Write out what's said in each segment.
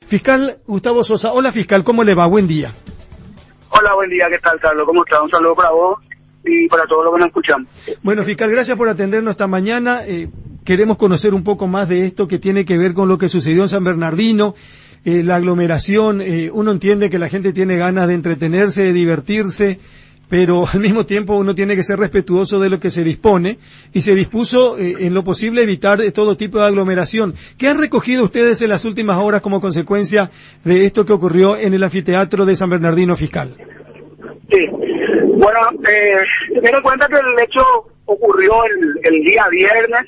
Fiscal Gustavo Sosa. Hola, fiscal, ¿cómo le va? Buen día. Hola, buen día, ¿qué tal, Carlos? ¿Cómo estás? Un saludo para vos y para todos los que nos escuchan. Bueno, fiscal, gracias por atendernos esta mañana. Queremos conocer un poco más de esto que tiene que ver con lo que sucedió en San Bernardino, la aglomeración. Uno entiende que la gente tiene ganas de entretenerse, de divertirse, pero al mismo tiempo uno tiene que ser respetuoso de lo que se dispone, y se dispuso en lo posible evitar todo tipo de aglomeración. ¿Qué han recogido ustedes en las últimas horas como consecuencia de esto que ocurrió en el anfiteatro de San Bernardino, fiscal? Sí, bueno, ten en cuenta que el hecho ocurrió el día viernes,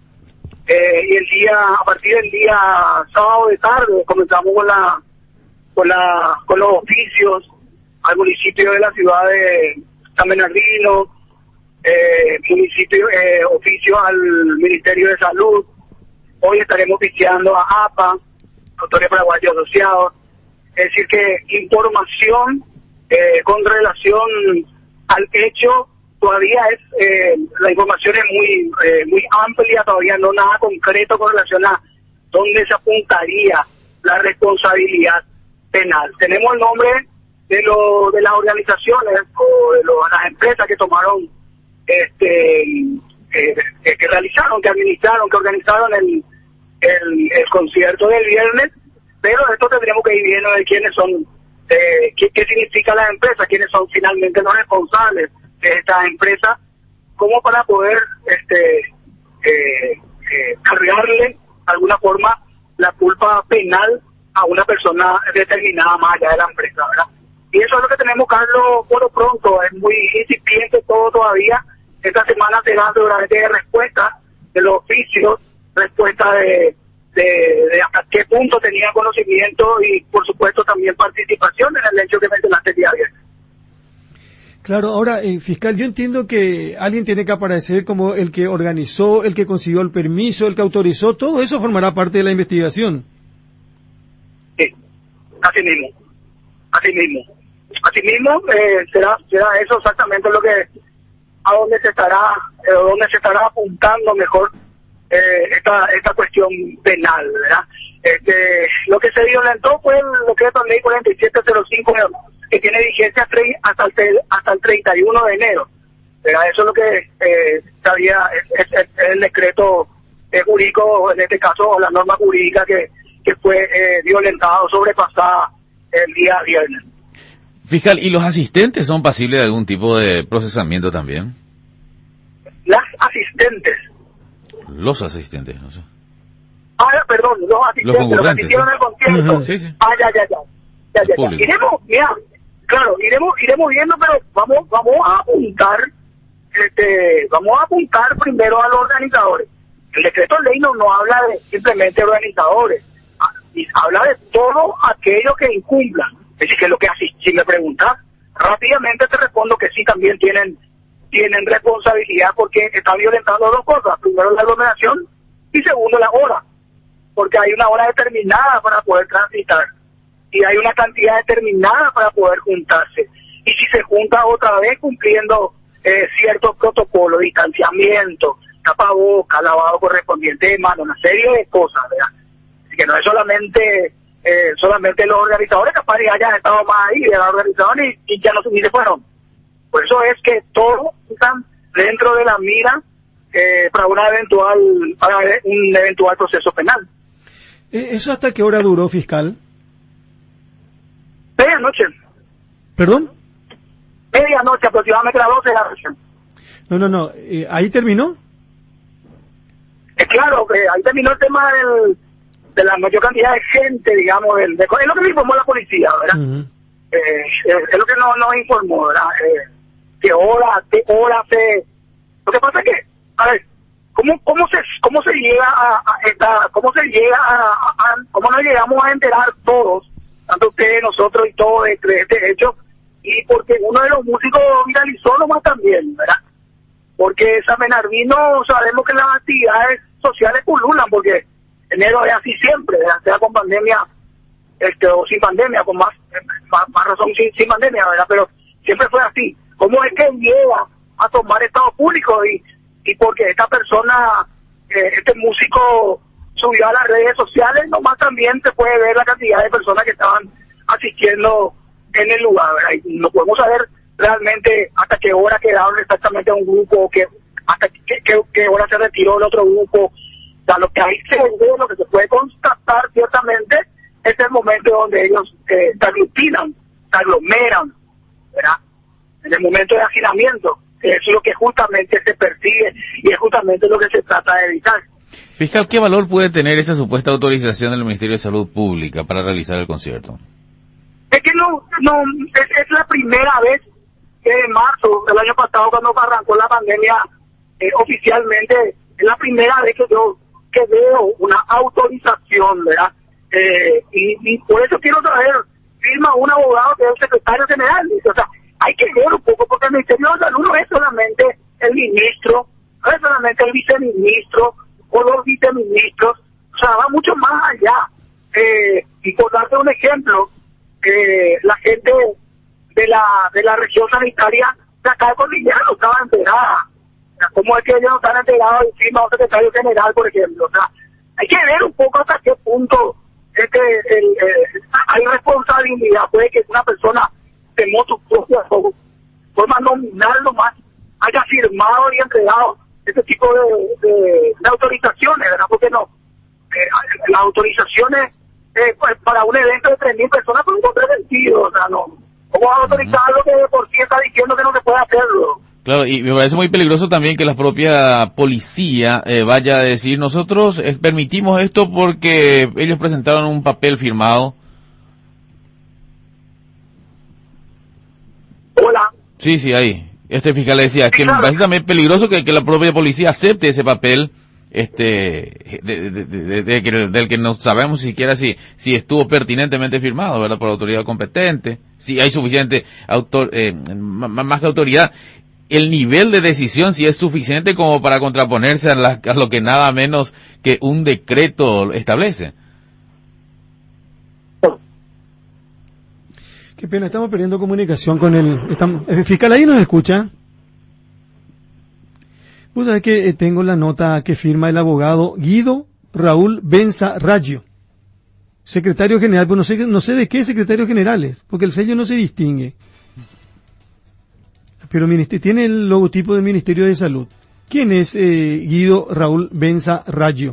y a partir del día sábado de tarde comenzamos con los oficios al municipio de la ciudad de San Bernardino, oficio al Ministerio de Salud. Hoy estaremos oficiando a APA, Autoridad Paraguaya Asociados. Es decir, que información con relación al hecho todavía la información es muy amplia, todavía no nada concreto con relación a dónde se apuntaría la responsabilidad penal. Tenemos el nombre de las organizaciones o de las empresas que tomaron, que realizaron, que administraron, que organizaron el concierto del viernes, pero esto tendríamos que ir viendo de quiénes son, qué significa la empresa, quiénes son finalmente los responsables de esta empresa, como para poder cargarle de alguna forma la culpa penal a una persona determinada más allá de la empresa, ¿verdad? Y eso es lo que tenemos, Carlos, por lo pronto. Es muy incipiente todo todavía. Esta semana será seguramente respuesta de los oficios, respuesta de hasta qué punto tenían conocimiento y, por supuesto, también participación en el hecho que mencionaste el día viernes. Claro, ahora, fiscal, yo entiendo que alguien tiene que aparecer como el que organizó, el que consiguió el permiso, el que autorizó. Todo eso formará parte de la investigación. Sí, así mismo. Asimismo, será eso exactamente lo que a dónde se estará apuntando mejor esta cuestión penal, ¿verdad? Lo que se violentó fue el decreto ley 4705, que tiene vigencia hasta el 31 de enero, ¿verdad? Eso es lo que sabía es el decreto jurídico, en este caso la norma jurídica que fue violentada o sobrepasada el día viernes. Fiscal, ¿y los asistentes son pasibles de algún tipo de procesamiento también? Las asistentes. Los asistentes, no sé. Perdón, los asistentes, los que asistieron al concierto. Uh-huh. Sí, sí. Ya. Iremos viendo, pero vamos a apuntar primero a los organizadores. El decreto de ley no habla de simplemente organizadores, habla de todo aquello que incumplan. Es decir, que lo que si me preguntas, rápidamente te respondo que sí, también tienen responsabilidad, porque están violentando dos cosas: primero la aglomeración y segundo la hora, porque hay una hora determinada para poder transitar y hay una cantidad determinada para poder juntarse, y si se junta otra vez cumpliendo ciertos protocolos, distanciamiento, tapaboca, lavado correspondiente de manos, una serie de cosas, ¿verdad? Así que no es solamente los organizadores, capaz que hayan estado más ahí de la organización y ya no se fueron. Por eso es que todos están dentro de la mira para un eventual proceso penal. ¿Eso hasta qué hora duró, fiscal? Medianoche. ¿Perdón? Medianoche, aproximadamente las 12 de la noche. No. ¿Ahí terminó? Claro, ahí terminó el tema de la mayor cantidad de gente, digamos, es lo que me informó la policía, ¿verdad? Uh-huh. Es lo que nos informó, ¿verdad? ¿Qué hora se... Lo que pasa es que, a ver, ¿cómo se llega cómo nos llegamos a enterar todos, tanto ustedes, nosotros y todos, de este hecho? Y porque uno de los músicos viralizó nomás también, ¿verdad? Porque San Bernardino, sabemos que las actividades sociales pululan, porque enero es así siempre, sea con pandemia o sin pandemia, con más razón sin pandemia, ¿verdad? Pero siempre fue así. ¿Cómo es que llega a tomar estado público? Y porque esta persona, este músico, subió a las redes sociales, nomás también se puede ver la cantidad de personas que estaban asistiendo en el lugar, ¿verdad? Y no podemos saber realmente hasta qué hora quedaron exactamente a un grupo, hasta qué hora se retiró el otro grupo. O sea, lo que ahí se ve, lo que se puede constatar ciertamente, es el momento donde ellos se aglutinan, se aglomeran, ¿verdad? En el momento de hacinamiento. Eso es lo que justamente se persigue y es justamente lo que se trata de evitar. Fiscal, ¿qué valor puede tener esa supuesta autorización del Ministerio de Salud Pública para realizar el concierto? Es que es la primera vez que en marzo del año pasado, cuando arrancó la pandemia oficialmente, es la primera vez que veo una autorización, ¿verdad? Y por eso quiero traer firma un abogado que es el secretario general. O sea, hay que ver un poco, porque el Ministerio de Salud no es solamente el ministro, no es solamente el viceministro o los viceministros, o sea, va mucho más allá. Y por darte un ejemplo, la gente de la región sanitaria de acá de Cordillera no estaba enterada. O sea, ¿cómo es que ellos no están enterados encima de un secretario general, por ejemplo? O sea, hay que ver un poco hasta qué punto hay responsabilidad. Puede que una persona de motu propia o forma nominal nomás haya firmado y entregado este tipo de autorizaciones, ¿verdad? Porque no, las autorizaciones pues, para un evento de 3.000 personas pues no tiene sentido, o sea, no. ¿Cómo va a autorizar algo que de por sí está diciendo que no se puede hacerlo? Claro, y me parece muy peligroso también que la propia policía vaya a decir, nosotros permitimos esto porque ellos presentaron un papel firmado. Hola. Sí, ahí. Este fiscal decía, Sí, que claro. me parece también peligroso que la propia policía acepte ese papel, del que no sabemos siquiera si estuvo pertinentemente firmado, ¿verdad? Por la autoridad competente, si hay suficiente más que autoridad, el nivel de decisión si es suficiente como para contraponerse a lo que nada menos que un decreto establece. Qué pena, estamos perdiendo comunicación con el fiscal. ¿Ahí nos escucha? Vos sabés que tengo la nota que firma el abogado Guido Raúl Benza Raggio, secretario general, pues no sé de qué secretario general es, porque el sello no se distingue. Pero tiene el logotipo del Ministerio de Salud. ¿Quién es Guido Raúl Benza Raggio?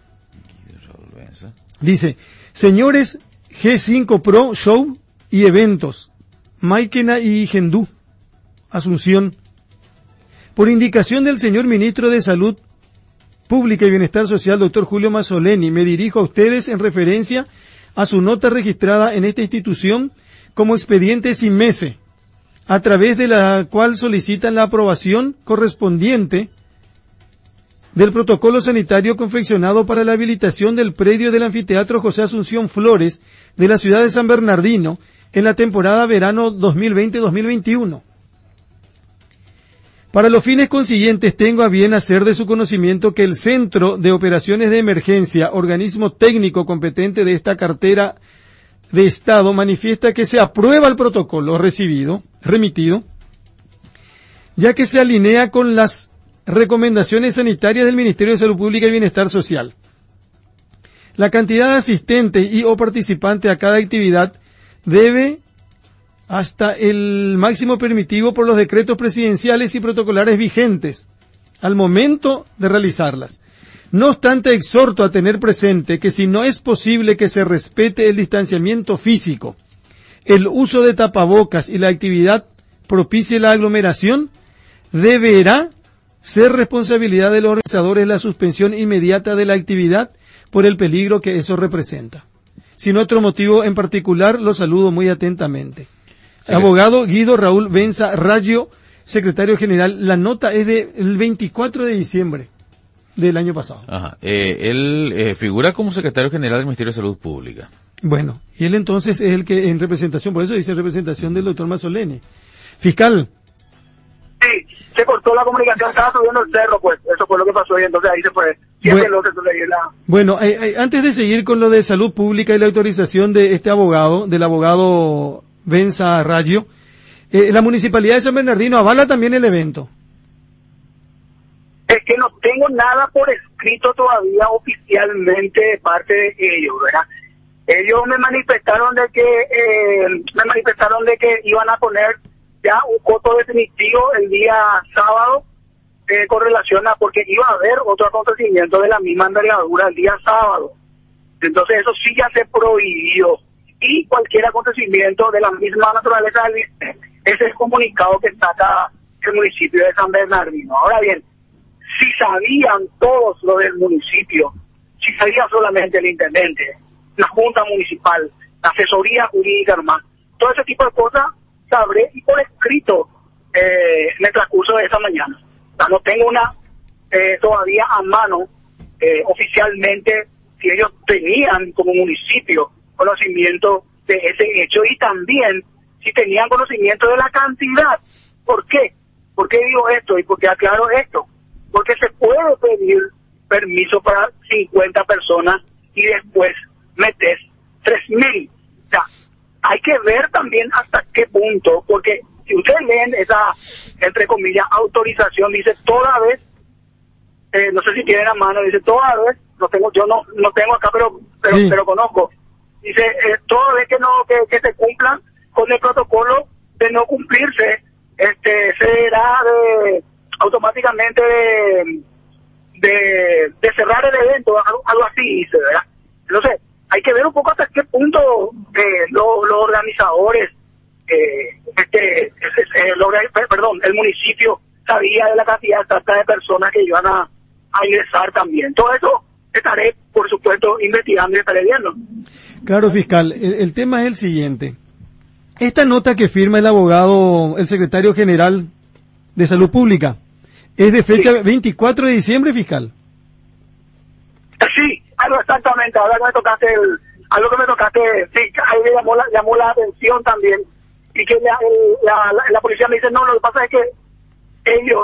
Dice, señores G5 Pro Show y Eventos, Máquina y Gendú, Asunción. Por indicación del señor Ministro de Salud Pública y Bienestar Social, doctor Julio Mazzoleni, me dirijo a ustedes en referencia a su nota registrada en esta institución como expediente SIMESE, a través de la cual solicitan la aprobación correspondiente del protocolo sanitario confeccionado para la habilitación del predio del anfiteatro José Asunción Flores de la ciudad de San Bernardino en la temporada verano 2020-2021. Para los fines consiguientes, tengo a bien hacer de su conocimiento que el Centro de Operaciones de Emergencia, organismo técnico competente de esta cartera de Estado, manifiesta que se aprueba el protocolo remitido, ya que se alinea con las recomendaciones sanitarias del Ministerio de Salud Pública y Bienestar Social. La cantidad de asistentes y o participantes a cada actividad debe hasta el máximo permitido por los decretos presidenciales y protocolares vigentes al momento de realizarlas. No obstante, exhorto a tener presente que si no es posible que se respete el distanciamiento físico, el uso de tapabocas y la actividad propicie la aglomeración, deberá ser responsabilidad de los organizadores la suspensión inmediata de la actividad por el peligro que eso representa. Sin otro motivo en particular, lo saludo muy atentamente. Sí. Abogado Guido Raúl Benza Raggio, secretario general. La nota es del 24 de diciembre del año pasado. Ajá. Él figura como secretario general del Ministerio de Salud Pública. Bueno, y él entonces es el que en representación, por eso dice en representación del doctor Mazzoleni. Fiscal. Sí, se cortó la comunicación, estaba subiendo el cerro, pues, eso fue lo que pasó y entonces ahí se fue. Bueno, antes de seguir con lo de salud pública y la autorización de este abogado, del abogado Benza Raggio, la Municipalidad de San Bernardino avala también el evento. Es que no tengo nada por escrito escrito todavía oficialmente de parte de ellos, ¿verdad? Ellos me manifestaron de que iban a poner ya un coto definitivo el día sábado con relación a, porque iba a haber otro acontecimiento de la misma envergadura el día sábado. Entonces eso sí ya se prohibió. Y cualquier acontecimiento de la misma naturaleza, ese es el comunicado que saca el municipio de San Bernardino. Ahora bien, si sabían todos lo del municipio, si sabía solamente el intendente, la junta municipal, la asesoría jurídica, hermano, todo ese tipo de cosas sabré y por escrito en el transcurso de esa mañana. O sea, no tengo una todavía a mano oficialmente si ellos tenían como municipio conocimiento de ese hecho y también si tenían conocimiento de la cantidad. ¿Por qué? ¿Por qué digo esto y por qué aclaro esto? Porque se puede pedir permiso para 50 personas y después metes 3.000. O sea, hay que ver también hasta qué punto, porque si ustedes leen esa, entre comillas, autorización, dice toda vez, no sé si tienen a mano, dice toda vez, yo no tengo acá, pero conozco, dice toda vez que se cumplan con el protocolo de no cumplirse, será automáticamente de cerrar el evento, algo así dice, ¿verdad? Entonces, hay que ver un poco hasta qué punto los organizadores, el municipio sabía de la cantidad exacta de personas que iban a ingresar también. Todo eso estaré, por supuesto, investigando y estaré viendo. Claro, fiscal, el tema es el siguiente. Esta nota que firma el abogado, el secretario general de Salud Pública, es de fecha 24 de diciembre, fiscal. Sí, exactamente, ahora que me tocaste sí, ahí me llamó la atención también, y que la policía me dice, no, lo que pasa es que ellos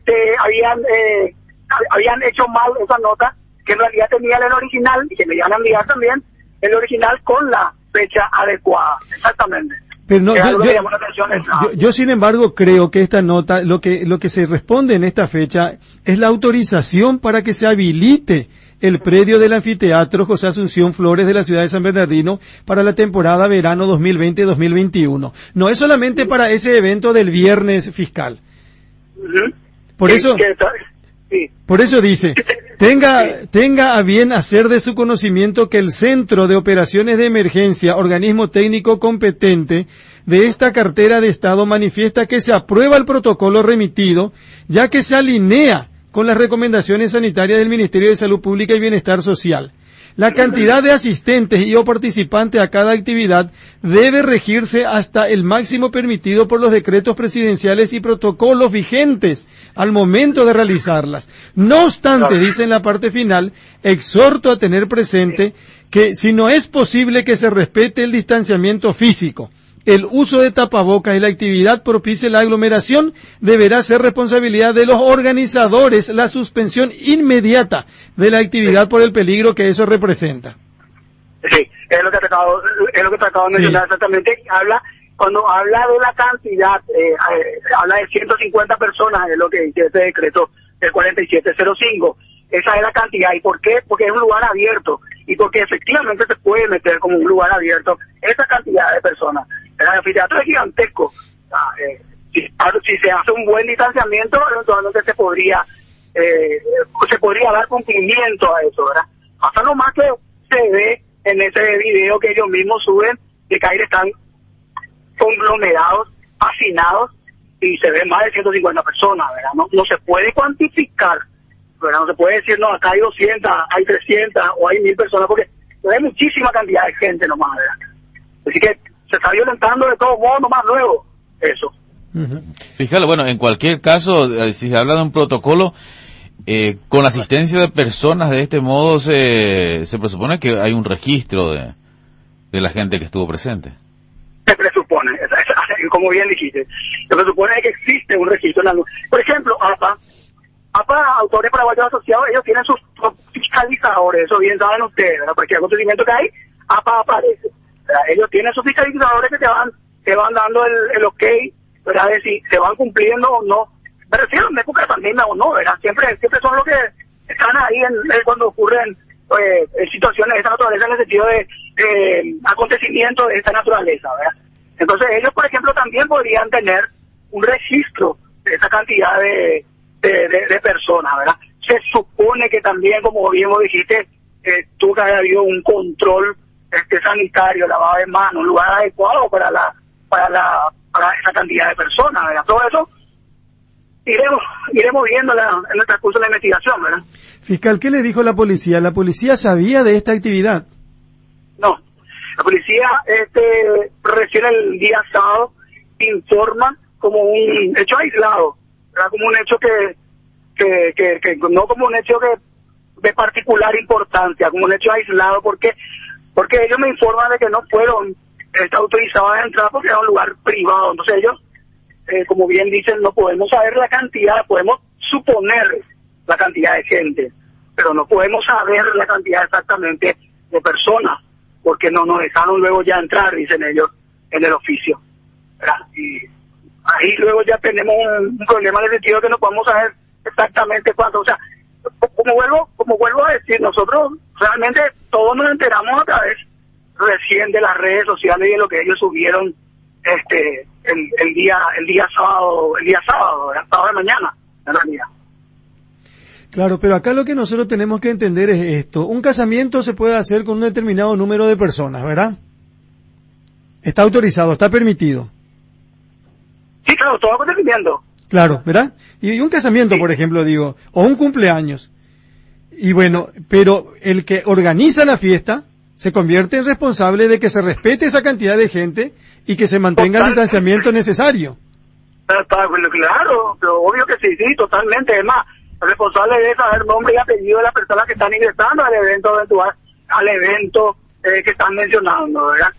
habían hecho mal esa nota, que en realidad tenían el original, y que me iban a enviar también el original con la fecha adecuada, exactamente. Pero no, yo sin embargo creo que esta nota, lo que se responde en esta fecha es la autorización para que se habilite el predio del anfiteatro José Asunción Flores de la ciudad de San Bernardino para la temporada verano 2020-2021. No es solamente para ese evento del viernes, fiscal. Por eso dice, tenga a bien hacer de su conocimiento que el Centro de Operaciones de Emergencia, organismo técnico competente de esta cartera de Estado, manifiesta que se aprueba el protocolo remitido, ya que se alinea con las recomendaciones sanitarias del Ministerio de Salud Pública y Bienestar Social. La cantidad de asistentes y o participantes a cada actividad debe regirse hasta el máximo permitido por los decretos presidenciales y protocolos vigentes al momento de realizarlas. No obstante, dice en la parte final, exhorto a tener presente que si no es posible que se respete el distanciamiento físico, el uso de tapabocas y la actividad propicie la aglomeración, deberá ser responsabilidad de los organizadores la suspensión inmediata de la actividad por el peligro que eso representa. Sí, es lo que te acabo de mencionar exactamente. Cuando habla de la cantidad, habla de 150 personas, es lo que dice ese decreto del 4705. Esa es la cantidad. ¿Y por qué? Porque es un lugar abierto y porque efectivamente se puede meter como un lugar abierto esa cantidad de personas. El anfiteatro es gigantesco. Si se hace un buen distanciamiento, eventualmente se podría dar cumplimiento a eso, ¿verdad? Hasta lo más que se ve en ese video que ellos mismos suben, de que ahí están conglomerados, hacinados, y se ven más de 150 personas, ¿verdad? No se puede cuantificar, ¿verdad? No se puede decir, no, acá hay 200, hay 300 o hay 1000 personas, porque hay muchísima cantidad de gente nomás, ¿verdad? Así que se está violentando de todo modo nomás luego eso. Fíjale, bueno, en cualquier caso, si se habla de un protocolo, con la asistencia de personas de este modo se presupone que hay un registro de la gente que estuvo presente. Se presupone, como bien dijiste, se presupone que existe un registro en la luz. Por ejemplo, APA, Autores Paraguayos Asociados, ellos tienen sus fiscalizadores, eso bien saben ustedes, ¿verdad? Cualquier acontecimiento que hay, APA aparece. Ellos tienen sus fiscalizadores que te van dando el ok, ¿verdad? De si se van cumpliendo o no. Me refiero en época de pandemia o no, ¿verdad? Siempre son los que están ahí cuando ocurren situaciones de esta naturaleza, en el sentido de acontecimientos de esta naturaleza, ¿verdad? Entonces ellos, por ejemplo, también podrían tener un registro de esa cantidad de personas, ¿verdad? Se supone que también, como bien vos dijiste, tuvo que haber habido un control sanitario, lavado de manos, un lugar adecuado para esa cantidad de personas, ¿verdad? Todo eso iremos viendo en el transcurso de la investigación, ¿verdad? Fiscal, ¿qué le dijo la policía? ¿La policía sabía de esta actividad? No, la policía recién el día sábado informa como un hecho aislado, ¿verdad? Como un hecho que no como un hecho de particular importancia, como un hecho aislado, porque ellos me informan de que no fueron autorizados a entrar porque era un lugar privado. Entonces ellos, como bien dicen, no podemos saber la cantidad, podemos suponer la cantidad de gente, pero no podemos saber la cantidad exactamente de personas, porque no nos dejaron luego ya entrar, dicen ellos, en el oficio, ¿verdad? Y ahí luego ya tenemos un problema en el sentido que no podemos saber exactamente cuánto. O sea, como vuelvo a decir, nosotros realmente todos nos enteramos a través recién de las redes sociales y de lo que ellos subieron el día sábado, ¿verdad? Sábado de mañana, en realidad. Claro, pero acá lo que nosotros tenemos que entender es esto. Un casamiento se puede hacer con un determinado número de personas, ¿verdad? Está autorizado, está permitido. Sí, claro, todo acontecimiento. Claro, ¿verdad? Y un casamiento, sí, por ejemplo, digo, o un cumpleaños. Y bueno, pero el que organiza la fiesta se convierte en responsable de que se respete esa cantidad de gente y que se mantenga el distanciamiento necesario. Claro, pero obvio que sí, totalmente. Es más, el responsable de saber nombre y apellido de las personas que están ingresando al evento que están mencionando, ¿verdad?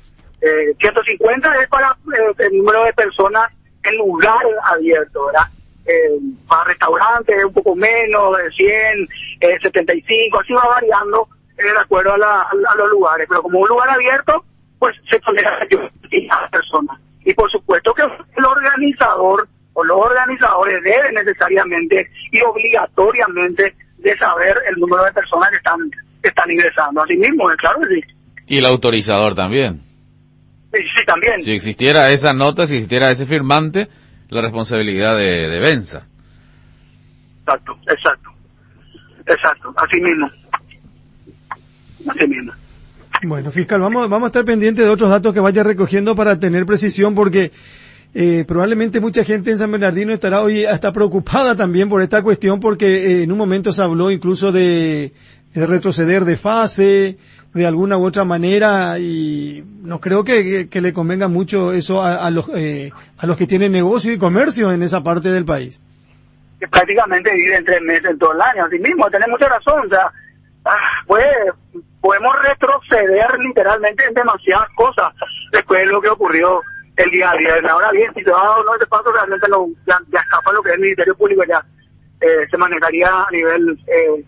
150 es para el número de personas en lugar abierto, ¿verdad? Para restaurantes un poco menos, de 100, 75, así va variando de acuerdo a los lugares, pero como un lugar abierto, pues se tolera a las personas. Y por supuesto que el organizador o los organizadores deben necesariamente y obligatoriamente de saber el número de personas que están ingresando. Así mismo, claro que sí. Y el autorizador también. Sí, también. Si existiera esa nota, si existiera ese firmante, la responsabilidad de Benza. Exacto, así mismo. Bueno, fiscal, vamos a estar pendientes de otros datos que vaya recogiendo para tener precisión, porque probablemente mucha gente en San Bernardino estará hoy hasta preocupada también por esta cuestión, porque en un momento se habló incluso de retroceder de fase, de alguna u otra manera, y no creo que le convenga mucho eso a los que tienen negocio y comercio en esa parte del país. Que prácticamente viven 3 meses en todo el año, así mismo, tenés mucha razón, o sea, podemos retroceder literalmente en demasiadas cosas después de lo que ocurrió el día a día. Ahora bien, si se va a unos de paso, realmente ya escapa lo que es el Ministerio Público, ya se manejaría a nivel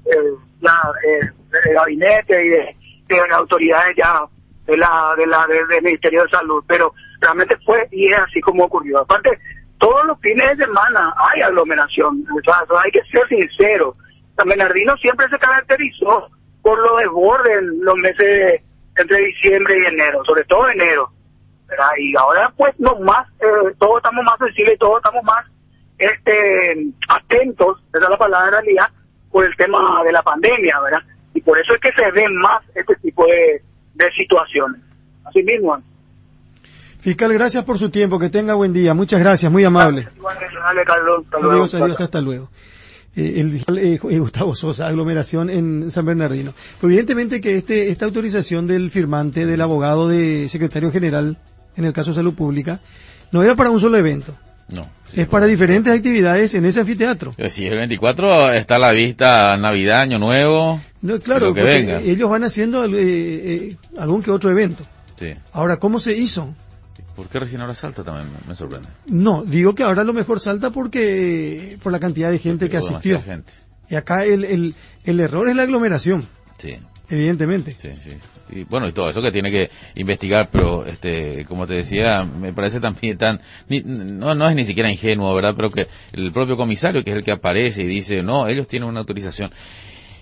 de gabinete y de autoridades ya del Ministerio de Salud, pero realmente fue y es así como ocurrió. Aparte, todos los fines de semana hay aglomeración, o sea, hay que ser sincero. San Bernardino siempre se caracterizó por los desbordes en los meses entre diciembre y enero, sobre todo enero, ¿verdad? Y ahora pues todos estamos más sensibles, todos estamos más atentos, esa es la palabra en realidad, por el tema de la pandemia, ¿verdad? Y por eso es que se ven más este tipo de situaciones. Así mismo. Fiscal, gracias por su tiempo, que tenga buen día, muchas gracias, muy amable. Dale, Carlos, adiós, hasta luego. El fiscal Gustavo Sosa, aglomeración en San Bernardino. Pues evidentemente que esta autorización del firmante, del abogado de secretario general, en el caso de Salud Pública, no era para un solo evento. No. Sí, es para diferentes actividades en ese anfiteatro. Si es el 24, está a la vista Navidad, Año Nuevo. No, claro, lo que porque venga. Ellos van haciendo algún que otro evento. Sí. Ahora, ¿cómo se hizo? ¿Por qué recién ahora salta? También me sorprende. No, digo que ahora a lo mejor salta por la cantidad de gente que asistió. Gente. Y acá el error es la aglomeración. Sí. Evidentemente. Sí. Y bueno, y todo eso que tiene que investigar, pero como te decía, me parece también no es ni siquiera ingenuo, ¿verdad? Pero que el propio comisario, que es el que aparece y dice, no, ellos tienen una autorización.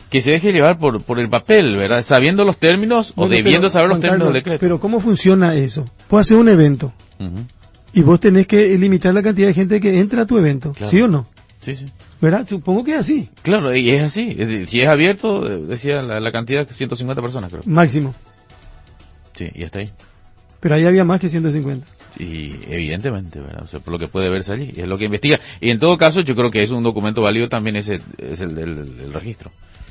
que se deje llevar por el papel, ¿verdad? Sabiendo los términos o debiendo saber los términos del decreto. Pero ¿cómo funciona eso? Vos haces un evento y vos tenés que limitar la cantidad de gente que entra a tu evento, Claro. ¿sí o no? Sí, sí. ¿Verdad? Supongo que es así. Claro, y es así. Si es abierto, decía la cantidad que 150 personas, creo. Máximo. Sí, y hasta ahí. Pero ahí había más que 150. Y evidentemente, ¿verdad? O sea, por lo que puede verse allí, y es lo que investiga. Y en todo caso, yo creo que es un documento válido también el registro.